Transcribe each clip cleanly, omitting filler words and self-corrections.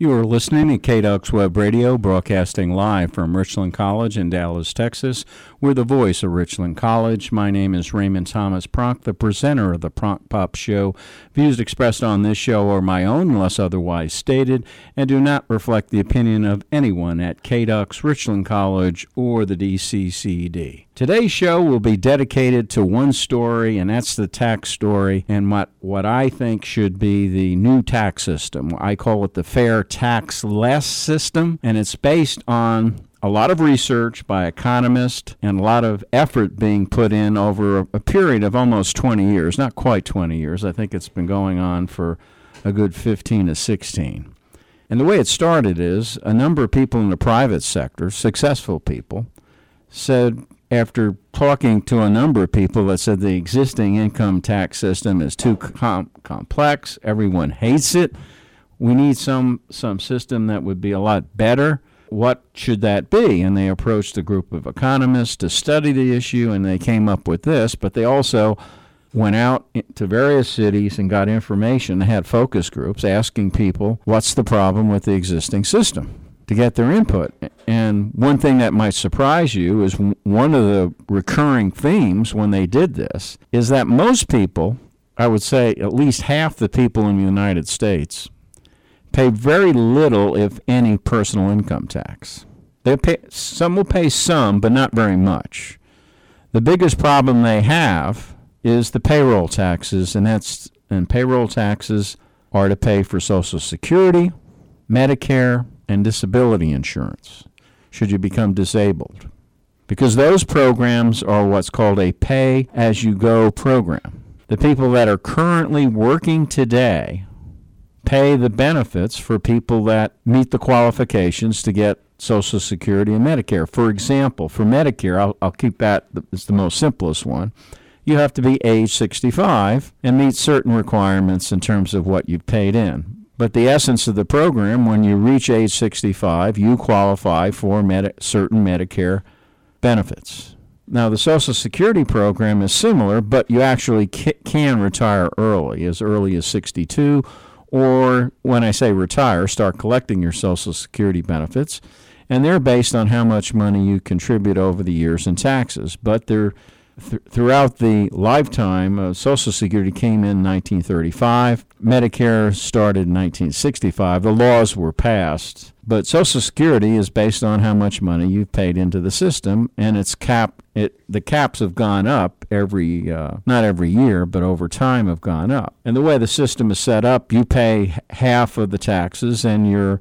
You are listening to KDUX Web Radio, broadcasting live from Richland College in Dallas, Texas. We're the voice of Richland College. My name is Raymond Thomas Pronk, the presenter of the Pronk Pop Show. Views expressed on this show are my own, unless otherwise stated, and do not reflect the opinion of anyone at KDUX, Richland College, or the DCCD. Today's show will be dedicated to one story, and that's the tax story and what I think should be the new tax system. I call it the Fair Tax Less system, and it's based on a lot of research by economists and a lot of effort being put in over a period of almost 20 years, not quite 20 years. I think it's been going on for a good 15 to 16. And the way it started is a number of people in the private sector, successful people, said, after talking to a number of people that said the existing income tax system is too complex, everyone hates it, we need some system that would be a lot better. What should that be? And they approached a group of economists to study the issue, and they came up with this, but they also went out to various cities and got information, had focus groups asking people, what's the problem with the existing system, to get their input. And one thing that might surprise you is one of the recurring themes when they did this is that most people, I would say at least half the people in the United States, pay very little, if any, personal income tax. Some will pay some, but not very much. The biggest problem they have is the payroll taxes, and payroll taxes are to pay for Social Security, Medicare, and disability insurance should you become disabled, because those programs are what's called a pay-as-you-go program. The people that are currently working today pay the benefits for people that meet the qualifications to get Social Security and Medicare. For example, for Medicare, I'll keep that as the most simplest one. You have to be age 65 and meet certain requirements in terms of what you've paid in. But the essence of the program, when you reach age 65, you qualify for certain Medicare benefits. Now, the Social Security program is similar, but you actually can retire early as 62, or when I say retire, start collecting your Social Security benefits, and they're based on how much money you contribute over the years in taxes. But they're throughout the lifetime, Social Security came in 1935. Medicare started in 1965. The laws were passed. But Social Security is based on how much money you've paid into the system, and it's the caps have gone up not every year, but over time have gone up. And the way the system is set up, you pay half of the taxes, and your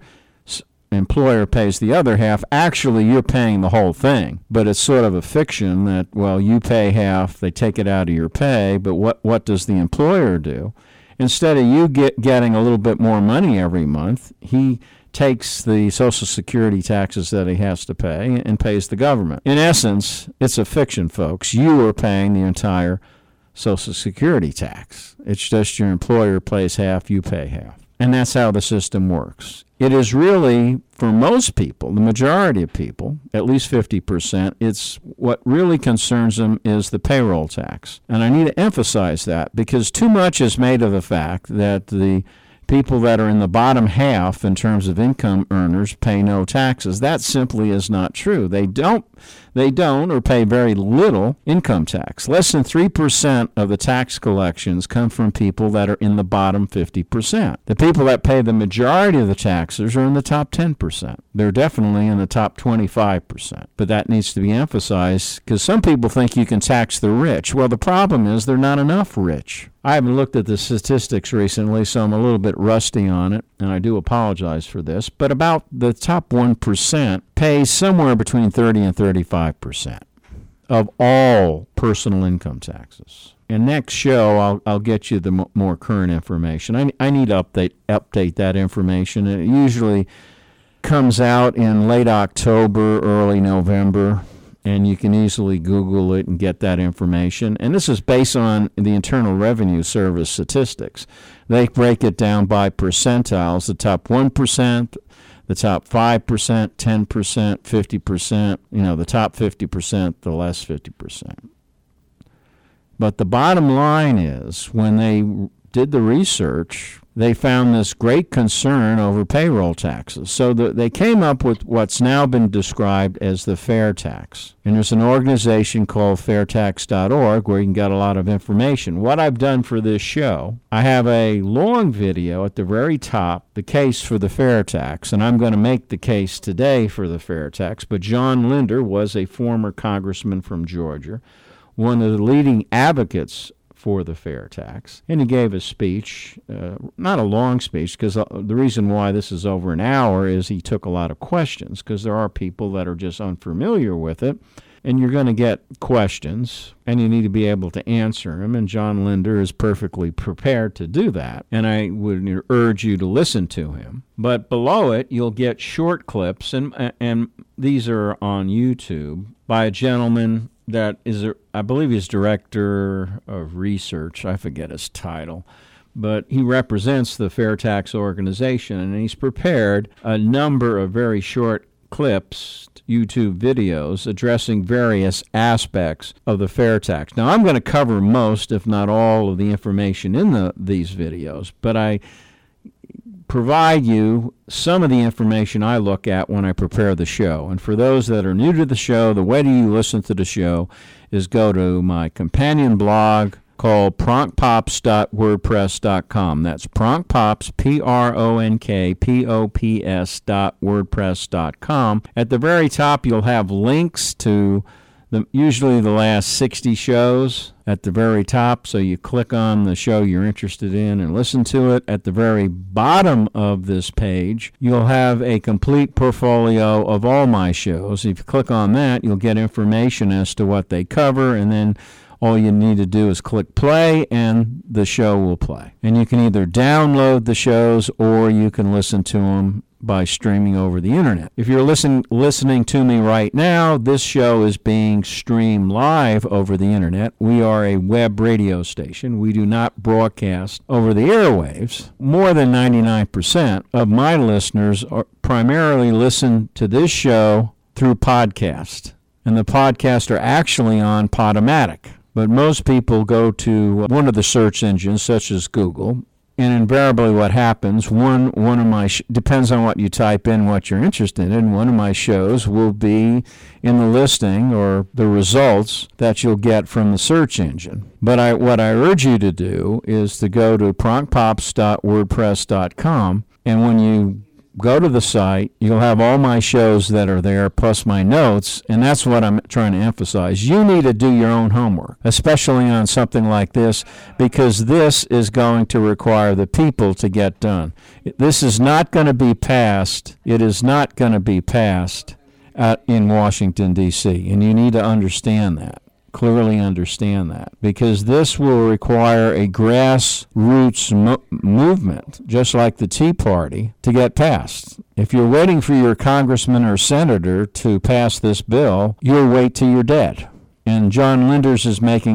employer pays the other half. Actually, you're paying the whole thing, but it's sort of a fiction that, well, you pay half, they take it out of your pay, but what does the employer do? Instead of you getting a little bit more money every month, he takes the Social Security taxes that he has to pay and pays the government. In essence, it's a fiction, folks. You are paying the entire Social Security tax. It's just your employer pays half, you pay half. And that's how the system works. It is really, for most people, the majority of people, at least 50%, it's what really concerns them is the payroll tax. And I need to emphasize that because too much is made of the fact that the people that are in the bottom half in terms of income earners pay no taxes. That simply is not true. They don't or pay very little income tax. Less than 3% of the tax collections come from people that are in the bottom 50%. The people that pay the majority of the taxes are in the top 10%. They're definitely in the top 25%. But that needs to be emphasized because some people think you can tax the rich. Well, the problem is there are not enough rich. I haven't looked at the statistics recently, so I'm a little bit rusty on it, and I do apologize for this. But about the top 1% pays somewhere between 30 and 35% of all personal income taxes. And next show, I'll get you the more current information. I need to update that information. It usually comes out in late October, early November. And you can easily Google it and get that information. And this is based on the Internal Revenue Service statistics. They break it down by percentiles, the top 1%, the top 5%, 10%, 50%, the top 50%, the less 50%. But the bottom line is, when they did the research, they found this great concern over payroll taxes. So they came up with what's now been described as the fair tax. And there's an organization called fairtax.org where you can get a lot of information. What I've done for this show, I have a long video at the very top, the case for the fair tax, and I'm going to make the case today for the fair tax. But John Linder was a former congressman from Georgia, one of the leading advocates for the fair tax, and he gave a speech, not a long speech, because the reason why this is over an hour is he took a lot of questions, because there are people that are just unfamiliar with it, and you're going to get questions, and you need to be able to answer them, and John Linder is perfectly prepared to do that, and I would urge you to listen to him. But below it, you'll get short clips, and these are on YouTube, by a gentleman that is, I believe he's director of research. I forget his title. But he represents the Fair Tax Organization, and he's prepared a number of very short clips, YouTube videos, addressing various aspects of the fair tax. Now, I'm going to cover most, if not all, of the information in these videos, but I provide you some of the information I look at when I prepare the show. And for those that are new to the show, the way you listen to the show is go to my companion blog called pronkpops.wordpress.com. That's pronkpops, pronkpops.wordpress.com. At the very top, you'll have links to usually the last 60 shows at the very top, so you click on the show you're interested in and listen to it. At the very bottom of this page, you'll have a complete portfolio of all my shows. If you click on that, you'll get information as to what they cover, and then all you need to do is click play, and the show will play. And you can either download the shows or you can listen to them by streaming over the internet. If you're listening to me right now, this show is being streamed live over the internet. We are a web radio station. We do not broadcast over the airwaves. More than 99% of my listeners primarily listen to this show through podcast, and the podcasts are actually on Podomatic. But most people go to one of the search engines, such as Google, and invariably what happens, one of my, depends on what you type in, what you're interested in, one of my shows will be in the listing or the results that you'll get from the search engine. But what I urge you to do is to go to pronkpops.wordpress.com, and when you go to the site, you'll have all my shows that are there, plus my notes, and that's what I'm trying to emphasize. You need to do your own homework, especially on something like this, because this is going to require the people to get done. This is not going to be passed. It is not going to be passed in Washington, D.C., and you need to understand that. Clearly understand that, because this will require a grassroots movement, just like the Tea Party, to get passed. If you're waiting for your congressman or senator to pass this bill, you'll wait till you're dead. And John Linder is making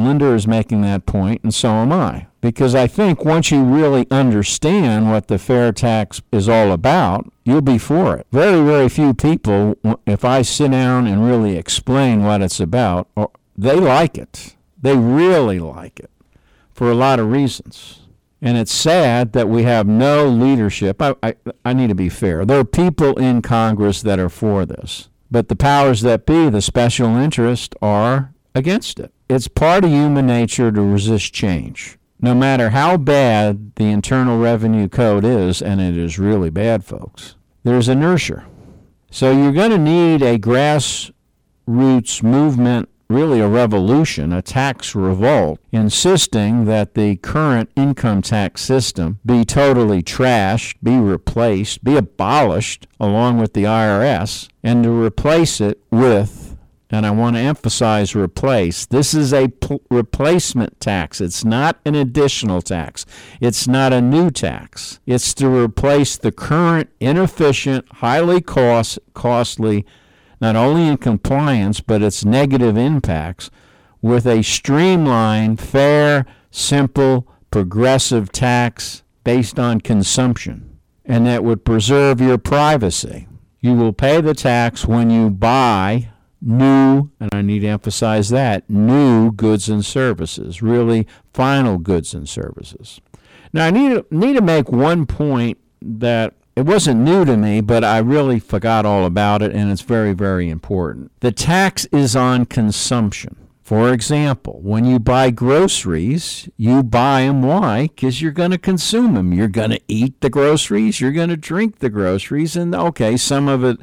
that point, and so am I. Because I think once you really understand what the fair tax is all about, you'll be for it. Very, very few people, if I sit down and really explain what it's about, they like it. They really like it for a lot of reasons. And it's sad that we have no leadership. I need to be fair. There are people in Congress that are for this. But the powers that be, the special interest, are against it. It's part of human nature to resist change. No matter how bad the Internal Revenue Code is, and it is really bad, folks, there's inertia. So you're going to need a grassroots movement, really a revolution, a tax revolt, insisting that the current income tax system be totally trashed, be replaced, be abolished along with the IRS, and to replace it with, and I want to emphasize replace, this is a replacement tax. It's not an additional tax. It's not a new tax. It's to replace the current inefficient, highly costly, not only in compliance, but its negative impacts, with a streamlined, fair, simple, progressive tax based on consumption, and that would preserve your privacy. You will pay the tax when you buy new, and I need to emphasize that, new goods and services, really final goods and services. Now, I need to make one point that it wasn't new to me, but I really forgot all about it, and it's very, very important. The tax is on consumption. For example, when you buy groceries, you buy them. Why? Because you're going to consume them. You're going to eat the groceries. You're going to drink the groceries. And, okay, some of it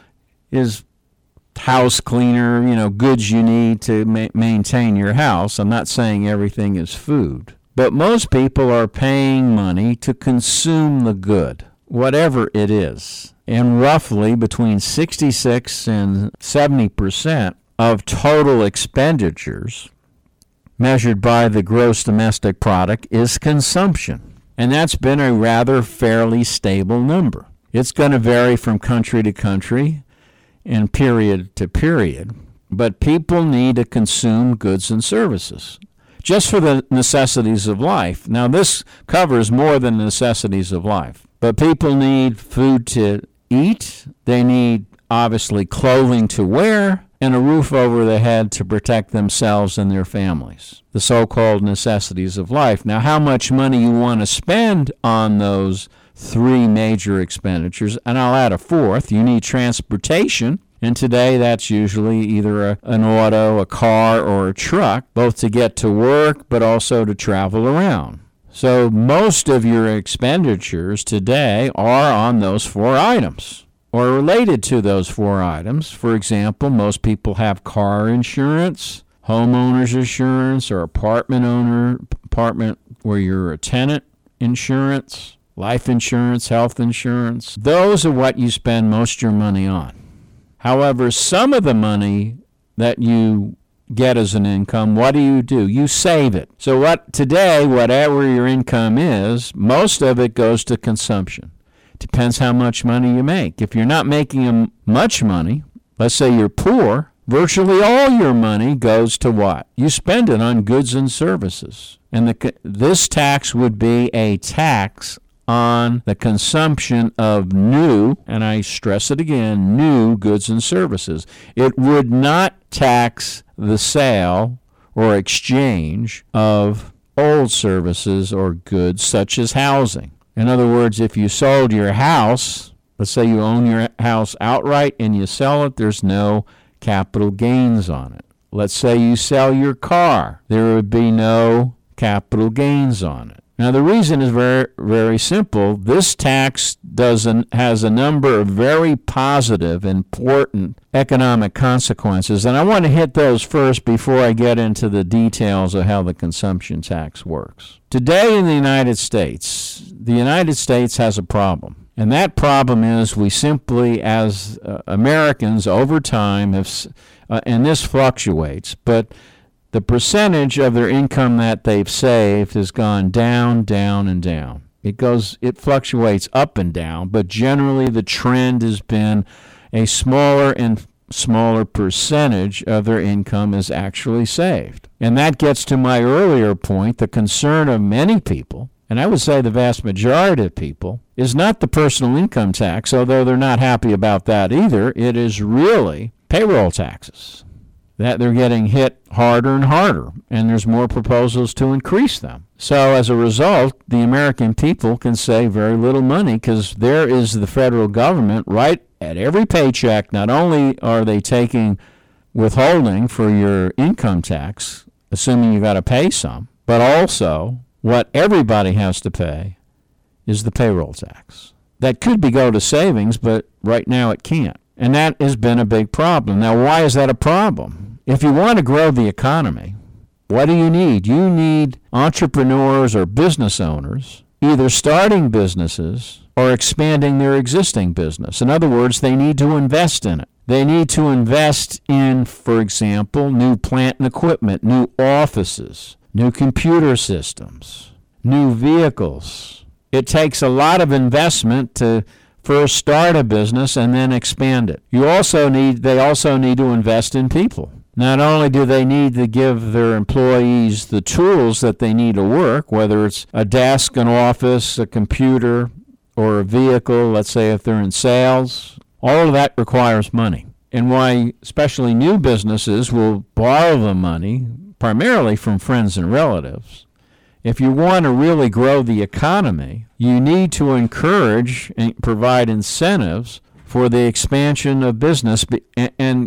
is house cleaner, goods you need to maintain your house. I'm not saying everything is food. But most people are paying money to consume the good, whatever it is. And roughly between 66 and 70% of total expenditures measured by the gross domestic product is consumption. And that's been a rather fairly stable number. It's going to vary from country to country and period to period, but people need to consume goods and services just for the necessities of life. Now, this covers more than the necessities of life, but people need food to eat. They need, obviously, clothing to wear and a roof over their head to protect themselves and their families, the so-called necessities of life. Now, how much money you want to spend on those three major expenditures, and I'll add a fourth. You need transportation, and today that's usually either an auto, a car, or a truck, both to get to work but also to travel around. So most of your expenditures today are on those four items or related to those four items. For example, most people have car insurance, homeowner's insurance, or apartment where you're a tenant insurance, life insurance, health insurance. Those are what you spend most of your money on. However, some of the money that you get as an income, what do? You save it. So whatever your income is, most of it goes to consumption. Depends how much money you make. If you're not making much money, let's say you're poor, virtually all your money goes to what? You spend it on goods and services. And this tax would be a tax on the consumption of new, and I stress it again, new goods and services. It would not tax the sale or exchange of old services or goods such as housing. In other words, if you sold your house, let's say you own your house outright and you sell it, there's no capital gains on it. Let's say you sell your car, there would be no capital gains on it. Now, the reason is very, very simple. This tax has a number of very positive, important economic consequences, and I want to hit those first before I get into the details of how the consumption tax works. Today in the United States has a problem, and that problem is we simply, as Americans over time, and this fluctuates, but the percentage of their income that they've saved has gone down, down, and down. It fluctuates up and down, but generally the trend has been a smaller and smaller percentage of their income is actually saved. And that gets to my earlier point, the concern of many people, and I would say the vast majority of people, is not the personal income tax, although they're not happy about that either. It is really payroll taxes, that they're getting hit harder and harder, and there's more proposals to increase them. So as a result, the American people can save very little money because there is the federal government right at every paycheck. Not only are they taking withholding for your income tax, assuming you got to pay some, but also what everybody has to pay is the payroll tax. That could go to savings, but right now it can't. And that has been a big problem. Now, why is that a problem? If you want to grow the economy, what do you need? You need entrepreneurs or business owners either starting businesses or expanding their existing business. In other words, they need to invest in it. They need to invest in, for example, new plant and equipment, new offices, new computer systems, new vehicles. It takes a lot of investment to first start a business and then expand it. They also need to invest in people. Not only do they need to give their employees the tools that they need to work, whether it's a desk, an office, a computer, or a vehicle, let's say if they're in sales, all of that requires money. And why especially new businesses will borrow the money, primarily from friends and relatives, If you want to really grow the economy, you need to encourage and provide incentives for the expansion of business. And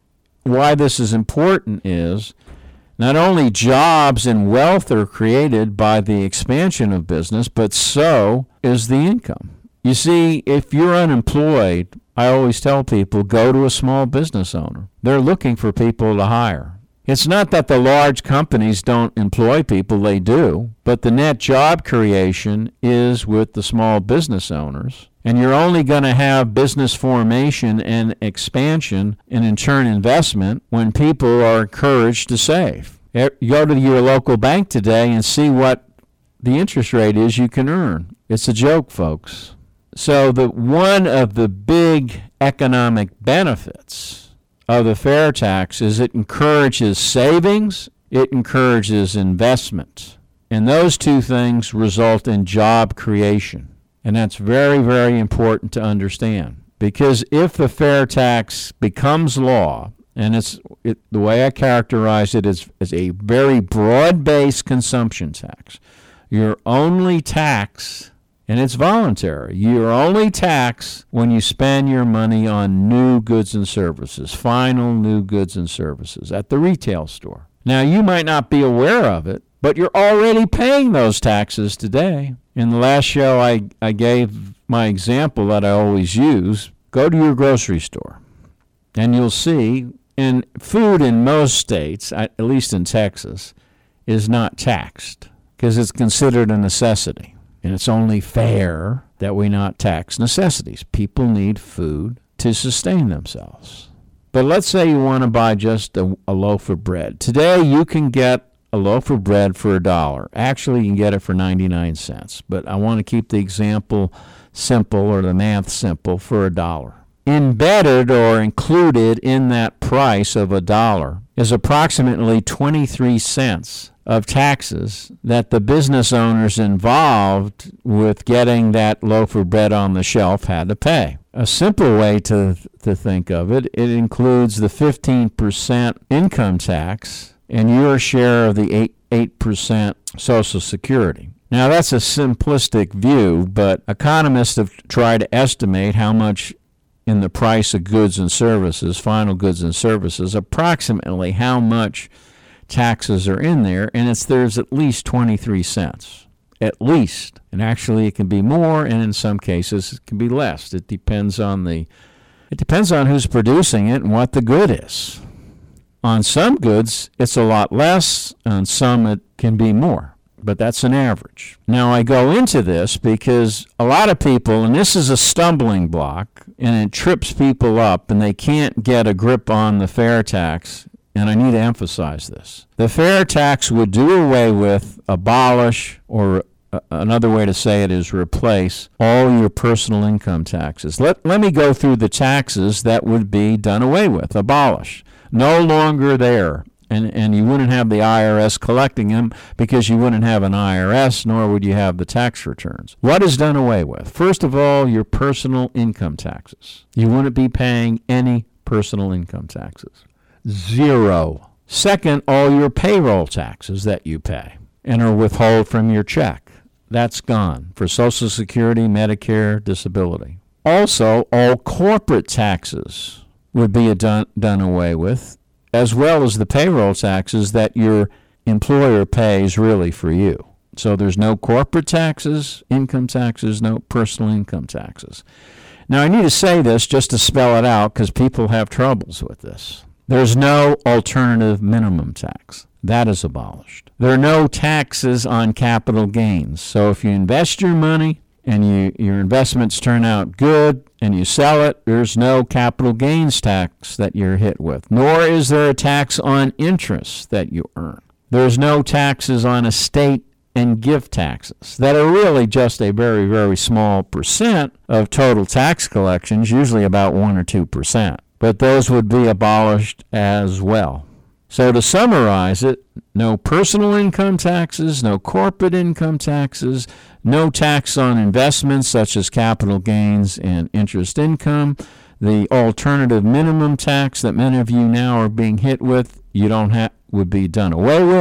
why this is important is not only jobs and wealth are created by the expansion of business, but so is the income. You see, if you're unemployed, I always tell people, go to a small business owner. They're looking for people to hire. It's not that the large companies don't employ people, they do, but the net job creation is with the small business owners. And you're only going to have business formation and expansion and in turn investment when people are encouraged to save. You go to your local bank today and see what the interest rate is you can earn. It's a joke, folks. So one of the big economic benefits of the fair tax is it encourages savings, it encourages investment. And those two things result in job creation. And that's very, very important to understand. Because if the fair tax becomes law, and the way I characterize it is a very broad-based consumption tax, you're only taxed, and it's voluntary, you're only taxed when you spend your money on new goods and services, final new goods and services at the retail store. Now, you might not be aware of it, but you're already paying those taxes today. In the last show, I gave my example that I always use. Go to your grocery store, and you'll see, and food in most states, at least in Texas, is not taxed because it's considered a necessity. And it's only fair that we not tax necessities. People need food to sustain themselves. But let's say you want to buy just a loaf of bread. Today, you can get a loaf of bread for $1. Actually, you can get it for 99 cents. But I want to keep the example simple or the math simple for $1. Embedded or included in that price of $1 is approximately 23 cents of taxes that the business owners involved with getting that loaf of bread on the shelf had to pay. A simple way to think of it, it includes the 15% income tax and your share of the 8% Social Security. Now, that's a simplistic view, but economists have tried to estimate how much in the price of goods and services, final goods and services, approximately how much taxes are in there, and there's at least 23 cents. At least. And actually it can be more, and in some cases it can be less. It depends on who's producing it and what the good is. On some goods, it's a lot less. On some, it can be more. But that's an average. Now, I go into this because a lot of people, and this is a stumbling block, and it trips people up, and they can't get a grip on the fair tax, and I need to emphasize this. The fair tax would do away with, abolish, or another way to say it is replace all your personal income taxes. Let me go through the taxes that would be done away with, abolished. No longer there. And you wouldn't have the IRS collecting them because you wouldn't have an IRS, nor would you have the tax returns. What is done away with? First of all, your personal income taxes. You wouldn't be paying any personal income taxes. Zero. Second, all your payroll taxes that you pay and are withheld from your check. That's gone for Social Security, Medicare, disability. Also, all corporate taxes would be done away with, as well as the payroll taxes that your employer pays really for you. So there's no corporate taxes, income taxes, no personal income taxes. Now, I need to say this just to spell it out because people have troubles with this. There's no alternative minimum tax. That is abolished. There are no taxes on capital gains. So if you invest your money and your investments turn out good and you sell it, there's no capital gains tax that you're hit with, nor is there a tax on interest that you earn. There's no taxes on estate and gift taxes that are really just a very, very small percent of total tax collections, usually about 1 or 2%. But those would be abolished as well. So to summarize it, no personal income taxes, no corporate income taxes, no tax on investments such as capital gains and interest income. The alternative minimum tax that many of you now are being hit with, would be done away with.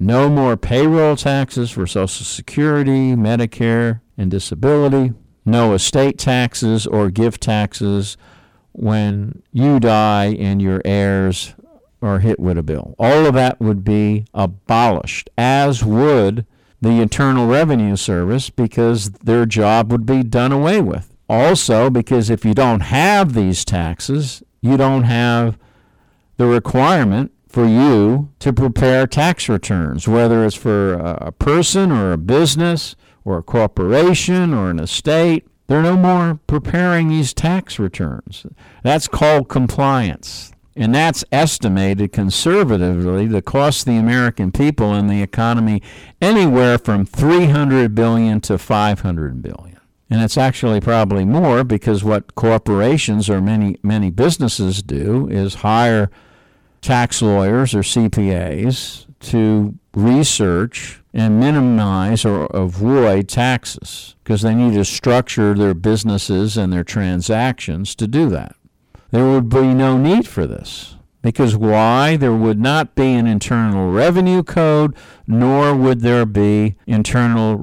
No more payroll taxes for Social Security, Medicare, and disability. No estate taxes or gift taxes when you die and your heirs are hit with a bill. All of that would be abolished, as would the Internal Revenue Service, because their job would be done away with. Also, because if you don't have these taxes, you don't have the requirement for you to prepare tax returns, whether it's for a person or a business or a corporation or an estate. They're no more preparing these tax returns. That's called compliance. And that's estimated conservatively to cost the American people and the economy anywhere from $300 billion to $500 billion. And it's actually probably more, because what corporations or many businesses do is hire tax lawyers or CPAs to research and minimize or avoid taxes, because they need to structure their businesses and their transactions to do that. There would be no need for this. Because why? There would not be an Internal Revenue Code, nor would there be Internal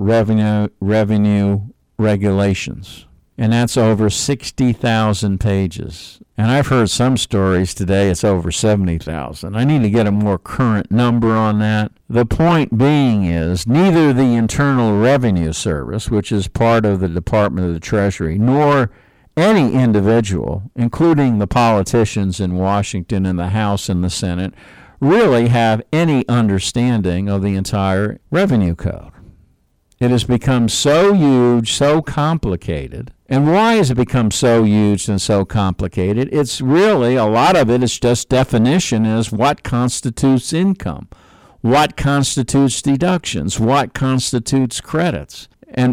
Revenue regulations. And that's over 60,000 pages. And I've heard some stories today it's over 70,000. I need to get a more current number on that. The point being is neither the Internal Revenue Service, which is part of the Department of the Treasury, nor any individual, including the politicians in Washington and the House and the Senate, really have any understanding of the entire revenue code. It has become so huge, so complicated. And why has it become so huge and so complicated? It's really, a lot of it is just definition as what constitutes income, what constitutes deductions, what constitutes credits, and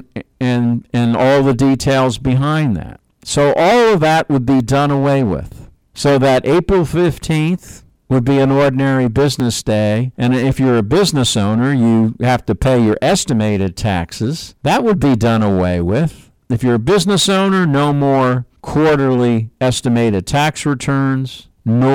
all the details behind that. So all of that would be done away with. So that April 15th would be an ordinary business day, and if you're a business owner, you have to pay your estimated taxes. That would be done away with. If you're a business owner, no more quarterly estimated tax returns,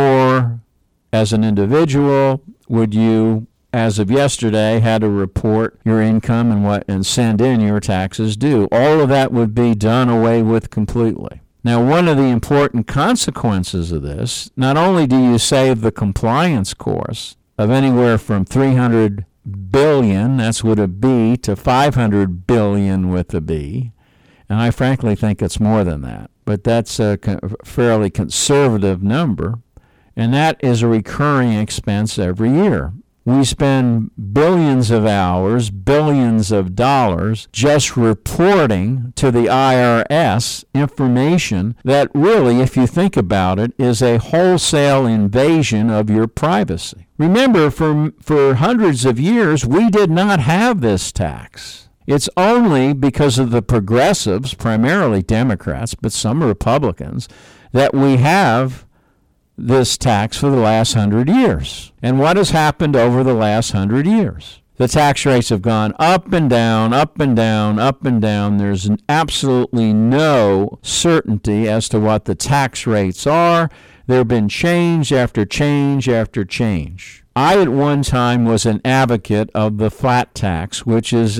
nor as an individual would you, as of yesterday, had to report your income and send in your taxes due. All of that would be done away with completely. Now, one of the important consequences of this, not only do you save the compliance course of anywhere from $300 billion, that's with a B, to $500 billion with a B, and I frankly think it's more than that, but that's a fairly conservative number, and that is a recurring expense every year. We spend billions of hours, billions of dollars just reporting to the IRS information that really, if you think about it, is a wholesale invasion of your privacy. Remember, for hundreds of years, we did not have this tax. It's only because of the progressives, primarily Democrats, but some Republicans, that we have this tax for the last 100 years. And what has happened over the last 100 years? The tax rates have gone up and down, up and down, up and down. There's absolutely no certainty as to what the tax rates are. There have been change after change after change. I, at one time, was an advocate of the flat tax, which is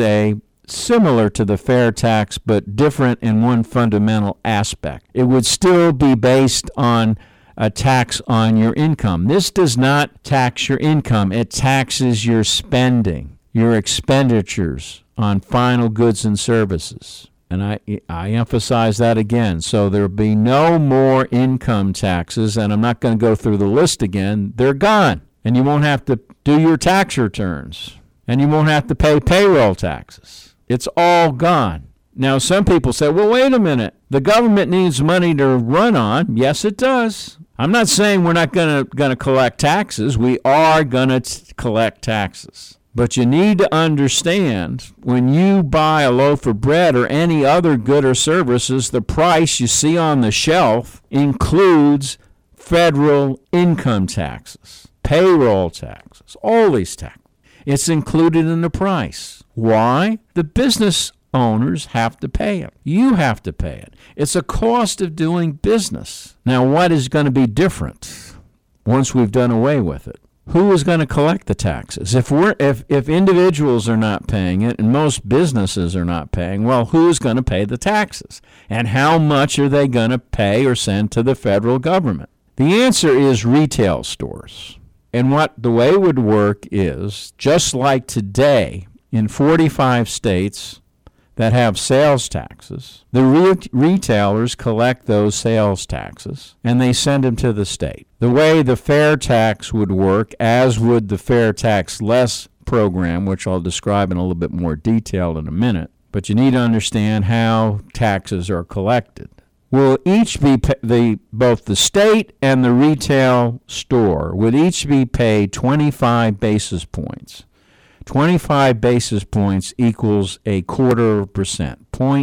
similar to the fair tax, but different in one fundamental aspect. It would still be based on a tax on your income. This does not tax your income. It taxes your spending, your expenditures on final goods and services. And I emphasize that again. So there'll be no more income taxes, and I'm not going to go through the list again. They're gone. And you won't have to do your tax returns. And you won't have to pay payroll taxes. It's all gone. Now, some people say, well, wait a minute. The government needs money to run on. Yes, it does. I'm not saying we're not going to collect taxes. We are going to collect taxes. But you need to understand, when you buy a loaf of bread or any other good or services, the price you see on the shelf includes federal income taxes, payroll taxes, all these taxes. It's included in the price. Why? The business owners have to pay it. You have to pay it. It's a cost of doing business. Now, what is going to be different once we've done away with it? who is going to collect the taxes? If individuals are not paying it and most businesses are not paying, well, who's going to pay the taxes? And how much are they going to pay or send to the federal government? The answer is retail stores. And the way it would work is, just like today, in 45 states that have sales taxes, the retailers collect those sales taxes and they send them to the state. The way the fair tax would work, as would the fair tax less program, which I'll describe in a little bit more detail in a minute, but you need to understand how taxes are collected. Will each be both the state and the retail store would each be paid 25 basis points. 25 basis points equals 0.25%,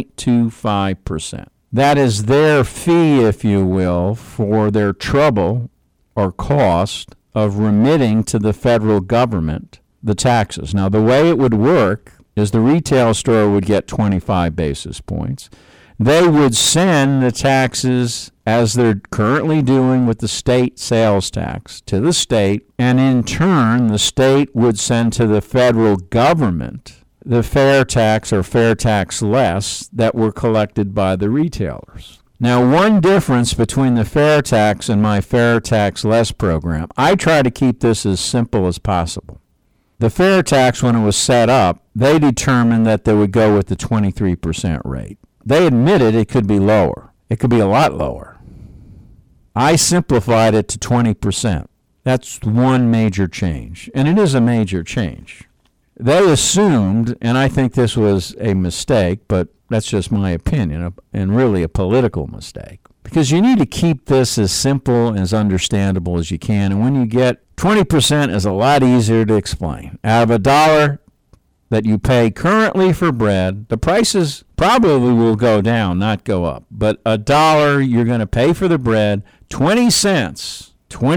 0.25%. That is their fee, if you will, for their trouble or cost of remitting to the federal government the taxes. Now, the way it would work is the retail store would get 25 basis points. They would send the taxes, as they're currently doing with the state sales tax, to the state, and in turn, the state would send to the federal government the fair tax or fair tax less that were collected by the retailers. Now, one difference between the fair tax and my fair tax less program, I try to keep this as simple as possible. The fair tax, when it was set up, they determined that they would go with the 23% rate. They admitted it could be lower. It could be a lot lower. I simplified it to 20%. That's one major change, and it is a major change. They assumed, and I think this was a mistake, but that's just my opinion, and really a political mistake, because you need to keep this as simple, as understandable as you can, and when you get 20% is a lot easier to explain. Out of $1 that you pay currently for bread, the prices probably will go down, not go up. But $1 you're going to pay for the bread, 20 cents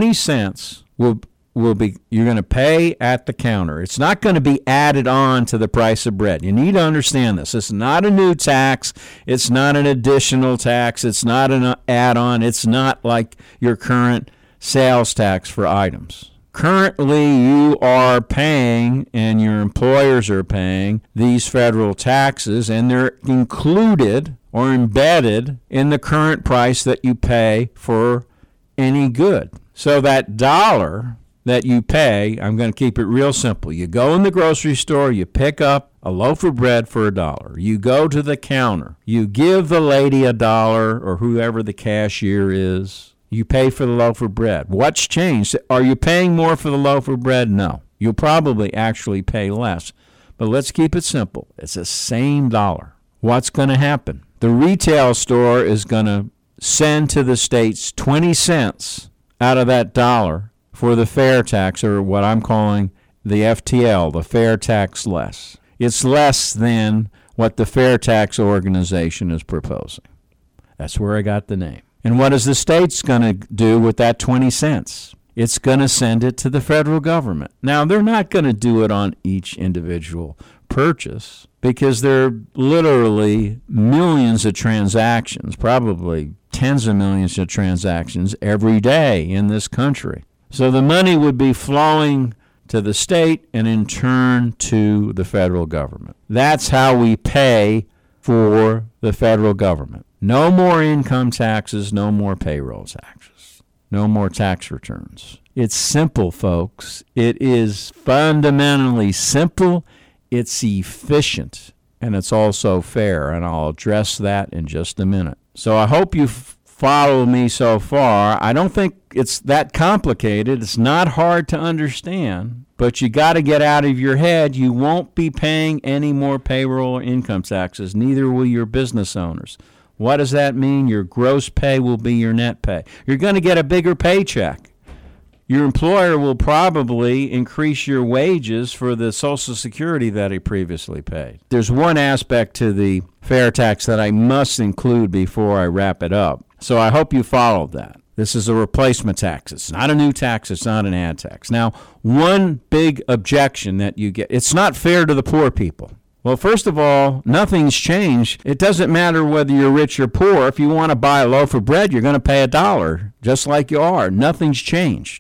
will be you're going to pay at the counter. It's not going to be added on to the price of bread. You need to understand this. It's not a new tax. It's not an additional tax. It's not an add-on. It's not like your current sales tax for items. Currently, you are paying, and your employers are paying, these federal taxes, and they're included or embedded in the current price that you pay for any good. So that $1 that you pay, I'm going to keep it real simple. You go in the grocery store, you pick up a loaf of bread for $1. You go to the counter. You give the lady $1 or whoever the cashier is. You pay for the loaf of bread. What's changed? Are you paying more for the loaf of bread? No. You'll probably actually pay less. But let's keep it simple. It's the same dollar. What's going to happen? The retail store is going to send to the states 20 cents out of that $1 for the fair tax, or what I'm calling the FTL, the fair tax less. It's less than what the fair tax organization is proposing. That's where I got the name. And what is the state's going to do with that 20 cents? It's going to send it to the federal government. Now, they're not going to do it on each individual purchase because there are literally millions of transactions, probably tens of millions of transactions every day in this country. So the money would be flowing to the state and in turn to the federal government. That's how we pay for the federal government. No more income taxes, no more payroll taxes, no more tax returns. It's simple, folks. It is fundamentally simple, it's efficient, and it's also fair, and I'll address that in just a minute. So I hope you follow me so far. I don't think it's that complicated. It's not hard to understand, but you got to get out of your head. You won't be paying any more payroll or income taxes, neither will your business owners. What does that mean? Your gross pay will be your net pay. You're going to get a bigger paycheck. Your employer will probably increase your wages for the Social Security that he previously paid. There's one aspect to the fair tax that I must include before I wrap it up. So I hope you followed that. This is a replacement tax. It's not a new tax. It's not an ad tax. Now, one big objection that you get, it's not fair to the poor people. Well, first of all, nothing's changed. It doesn't matter whether you're rich or poor. If you want to buy a loaf of bread, you're going to pay $1, just like you are. Nothing's changed.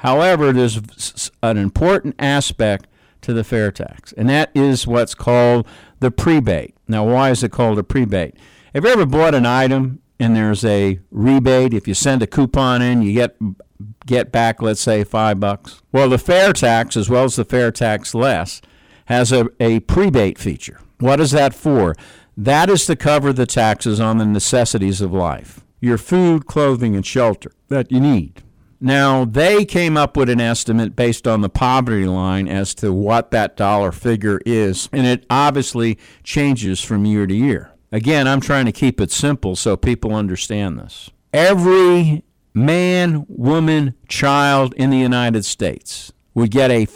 However, there's an important aspect to the fair tax, and that is what's called the prebate. Now, why is it called a prebate? Have you ever bought an item and there's a rebate? If you send a coupon in, you get back, let's say, $5. Well, the fair tax, as well as the fair tax less, has a prebate feature. What is that for? That is to cover the taxes on the necessities of life, your food, clothing, and shelter that you need. Now, they came up with an estimate based on the poverty line as to what that dollar figure is, and it obviously changes from year to year. Again, I'm trying to keep it simple so people understand this. Every man, woman, child in the United States would get a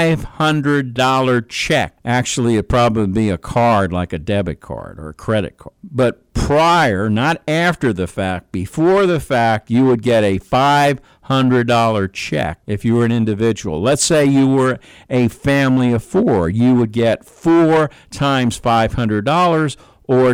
$500 check. Actually, it'd probably be a card like a debit card or a credit card. But prior, not after the fact, before the fact, you would get a $500 check if you were an individual. Let's say you were a family of four. You would get 4 times $500 or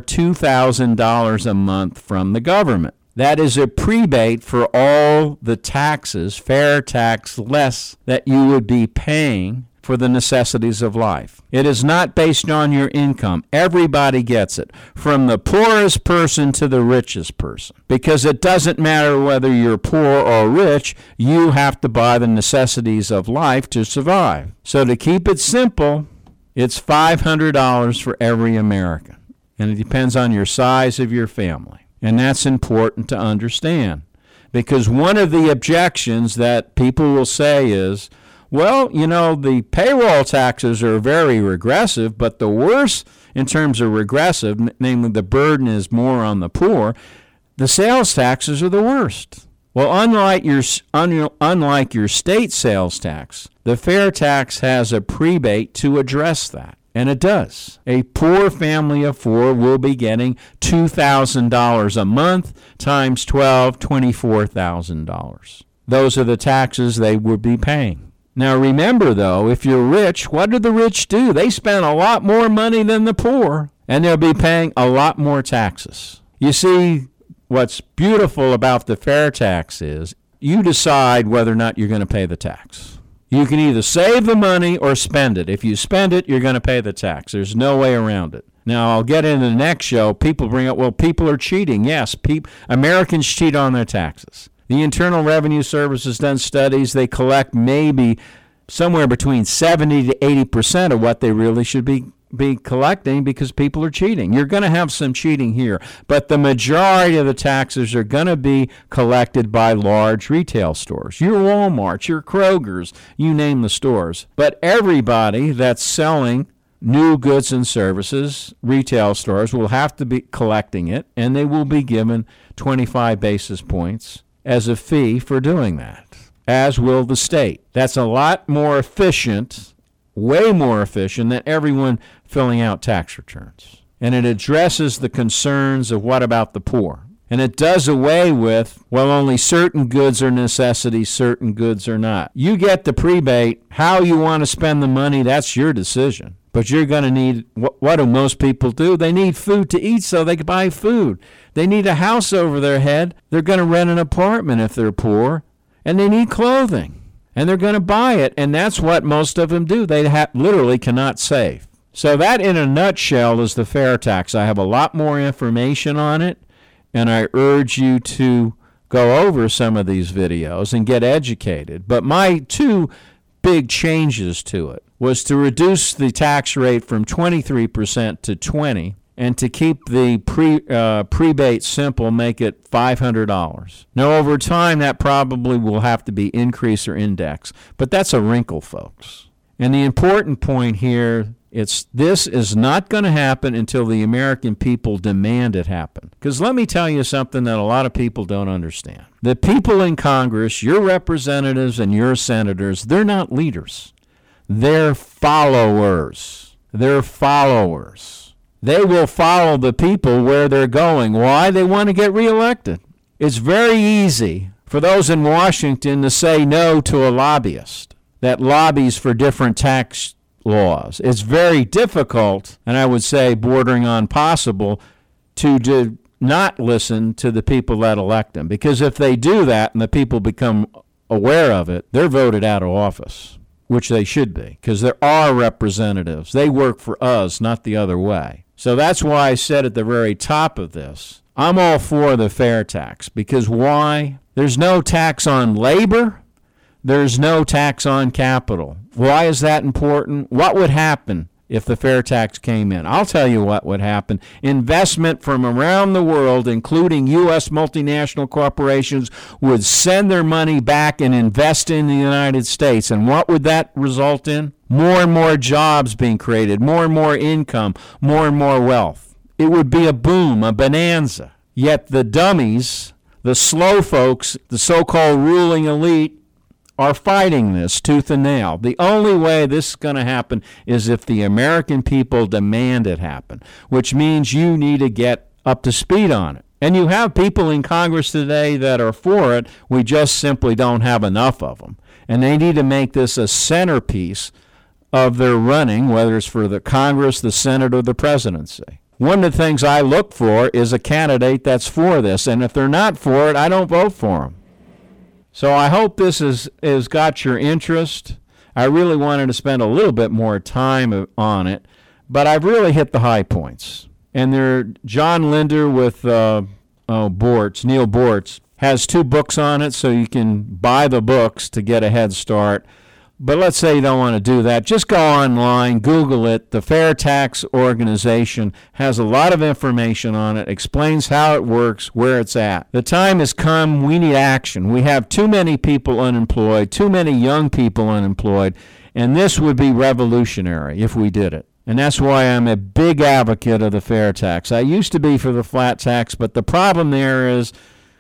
$2,000 a month from the government. That is a prebate for all the taxes, fair tax less, that you would be paying for the necessities of life. It is not based on your income. Everybody gets it, from the poorest person to the richest person. Because it doesn't matter whether you're poor or rich, you have to buy the necessities of life to survive. So to keep it simple, it's $500 for every American. And it depends on your size of your family. And that's important to understand, because one of the objections that people will say is, well, you know, the payroll taxes are very regressive, but the worst in terms of regressive, namely the burden is more on the poor, the sales taxes are the worst. Well, unlike your state sales tax, the fair tax has a prebate to address that. And it does. A poor family of four will be getting $2,000 a month times 12, $24,000. Those are the taxes they would be paying. Now remember, though, if you're rich, what do the rich do? They spend a lot more money than the poor, and they'll be paying a lot more taxes. You see, what's beautiful about the fair tax is you decide whether or not you're going to pay the tax. You can either save the money or spend it. If you spend it, you're going to pay the tax. There's no way around it. Now, I'll get into the next show. People bring up, well, people are cheating. Yes, Americans cheat on their taxes. The Internal Revenue Service has done studies. They collect maybe somewhere between 70 to 80% of what they really should be collecting because people are cheating. You're going to have some cheating here, but the majority of the taxes are going to be collected by large retail stores. Your Walmarts, your Krogers, you name the stores. But everybody that's selling new goods and services, retail stores, will have to be collecting it, and they will be given 25 basis points as a fee for doing that, as will the state. That's a lot more efficient, way more efficient than everyone filling out tax returns. And it addresses the concerns of what about the poor. And it does away with, well, only certain goods are necessities, certain goods are not. You get the prebate. How you want to spend the money, that's your decision. But you're going to need, what do most people do? They need food to eat so they can buy food. They need a house over their head. They're going to rent an apartment if they're poor. And they need clothing. And they're going to buy it. And that's what most of them do. They literally cannot save. So that, in a nutshell, is the fair tax. I have a lot more information on it. And I urge you to go over some of these videos and get educated. But my two big changes to it was to reduce the tax rate from 23% to 20%, and to keep the prebate simple, make it $500. Now, over time, that probably will have to be increased or indexed, but that's a wrinkle, folks. And the important point here, this is not going to happen until the American people demand it happen. Because let me tell you something that a lot of people don't understand. The people in Congress, your representatives and your senators, they're not leaders. They're followers. They're followers. They will follow the people where they're going. Why? They want to get reelected. It's very easy for those in Washington to say no to a lobbyist that lobbies for different tax laws. It's very difficult, and I would say bordering on possible, to not listen to the people that elect them. Because if they do that and the people become aware of it, they're voted out of office, which they should be, because they're our representatives. They work for us, not the other way. So that's why I said at the very top of this, I'm all for the fair tax, because why? There's no tax on labor. There's no tax on capital. Why is that important? What would happen if the fair tax came in? I'll tell you what would happen. Investment from around the world, including U.S. multinational corporations, would send their money back and invest in the United States. And what would that result in? More and more jobs being created, more and more income, more and more wealth. It would be a boom, a bonanza. Yet the dummies, the slow folks, the so-called ruling elite, are fighting this tooth and nail. The only way this is going to happen is if the American people demand it happen, which means you need to get up to speed on it. And you have people in Congress today that are for it. We just simply don't have enough of them. And they need to make this a centerpiece of their running, whether it's for the Congress, the Senate, or the presidency. One of the things I look for is a candidate that's for this. And if they're not for it, I don't vote for them. So I hope this has got your interest. I really wanted to spend a little bit more time on it, but I've really hit the high points. And John Linder with Neil Bortz, has 2 books on it, so you can buy the books to get a head start. But let's say you don't want to do that. Just go online, Google it. The Fair Tax Organization has a lot of information on it, explains how it works, where it's at. The time has come. We need action. We have too many people unemployed, too many young people unemployed, and this would be revolutionary if we did it. And that's why I'm a big advocate of the fair tax. I used to be for the flat tax, but the problem there is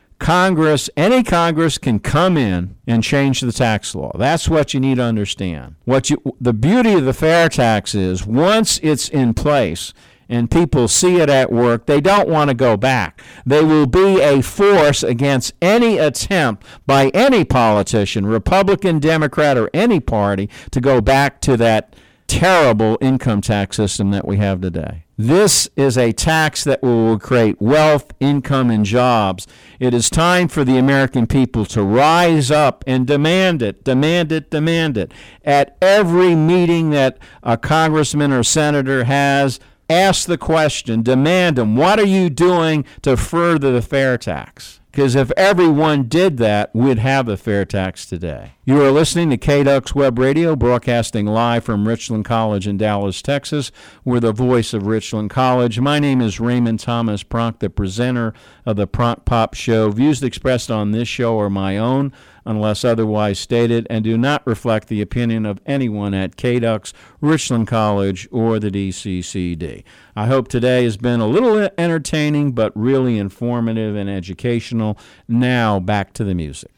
any Congress can come in and change the tax law. That's what you need to understand. The beauty of the fair tax is once it's in place and people see it at work, they don't want to go back. They will be a force against any attempt by any politician, Republican, Democrat, or any party, to go back to that terrible income tax system that we have today. This is a tax that will create wealth, income, and jobs. It is time for the American people to rise up and demand it, demand it, demand it. At every meeting that a congressman or senator has, ask the question, demand them, what are you doing to further the fair tax? Because if everyone did that, we'd have a fair tax today. You are listening to KDUX Web Radio, broadcasting live from Richland College in Dallas, Texas. We're the voice of Richland College. My name is Raymond Thomas Pronk, the presenter of the Pronk Pop Show. Views expressed on this show are my own, unless otherwise stated, and do not reflect the opinion of anyone at KDUX, Richland College, or the DCCD. I hope today has been a little entertaining, but really informative and educational. Now, back to the music.